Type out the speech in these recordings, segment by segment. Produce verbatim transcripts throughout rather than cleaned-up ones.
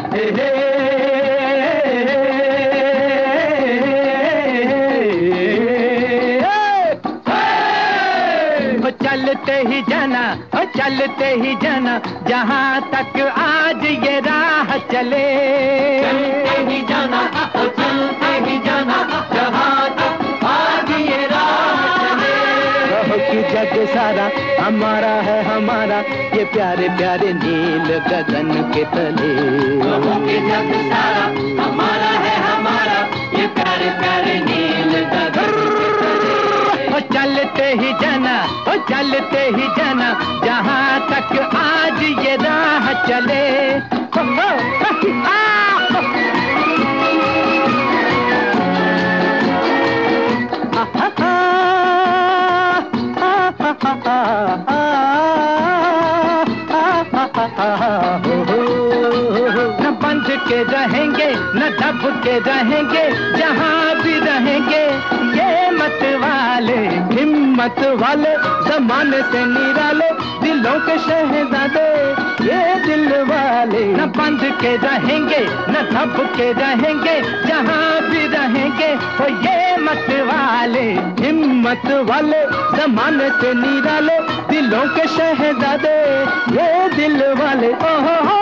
चलते ही जाना, ओ चलते ही जाना, जहाँ तक आज ये राह चले। चलते ही जाना, ओ चलते ही जाना, जहाँ तक आज ये राह चले। कहो कि जग सारा हमारा है हमारा, ये प्यारे प्यारे नील गगन के तले। कहो कि जग सारा हमारा है हमारा, ये प्यारे प्यारे नील गगन के तले। ओ चलते ही जाना, ओ चलते ही जाना, जहाँ तक आज ये राह चले। ओ, ओ, आ, न बंध के रहेंगे न दब के रहेंगे, जहाँ भी रहेंगे ये मत वाले, हिम्मत वाले, जमाने से निराले, दिलों के शहजादे ये दिल वाले। न बंध के रहेंगे न दब के रहेंगे, जहाँ भी रहेंगे वो ये मत वाले, हिम्मत वाले, जमाने से निराले, दिलों के शहजादे ये दिल वाले। ओहो हो,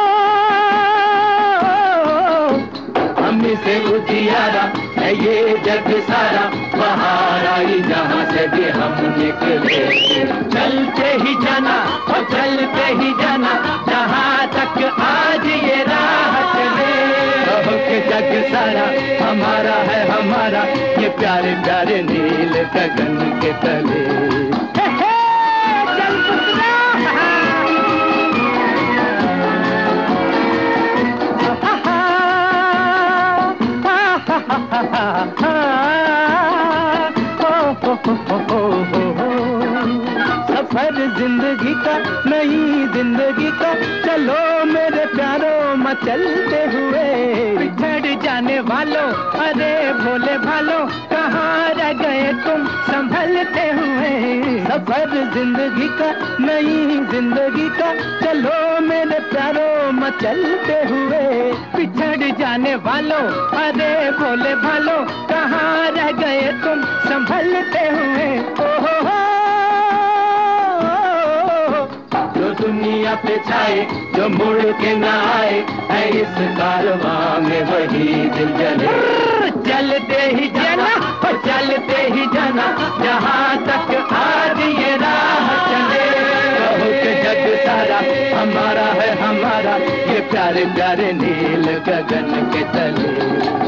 हम से उजियारा है ये जग सारा, बाहर आई जहाँ से भी हम निकले। चलते ही जाना, और चलते ही जाना, जहाँ तक आज ये राह चले। कहो कि जग सारा हमारा है हमारा, ये प्यारे प्यारे नील गगन के तले। हे हे, चल पुत्रा। सफर जिंदगी का, नई जिंदगी का, चलो मेरे प्यारों मचलते हुए। बिछड़ जाने वालों, अरे भोले भालों, कहाँ रह गए तुम संभलते हुए। सफर जिंदगी का, नई जिंदगी का, चलो मेरे प्यारों मचलते हुए। बिछड़ जाने वालों, अरे भोले भालों, कहाँ रह गए तुम संभलते हुए। ओहो हो, जो दुनिया पे छाए, जो मुड़ के ना आए, है इस कारवां में वही दिल जले। चलते ही जाना, और चलते ही जाना, जहाँ तक आज ये राह चले। कहो कि जग सारा हमारा है हमारा, ये प्यारे प्यारे नील गगन के तले।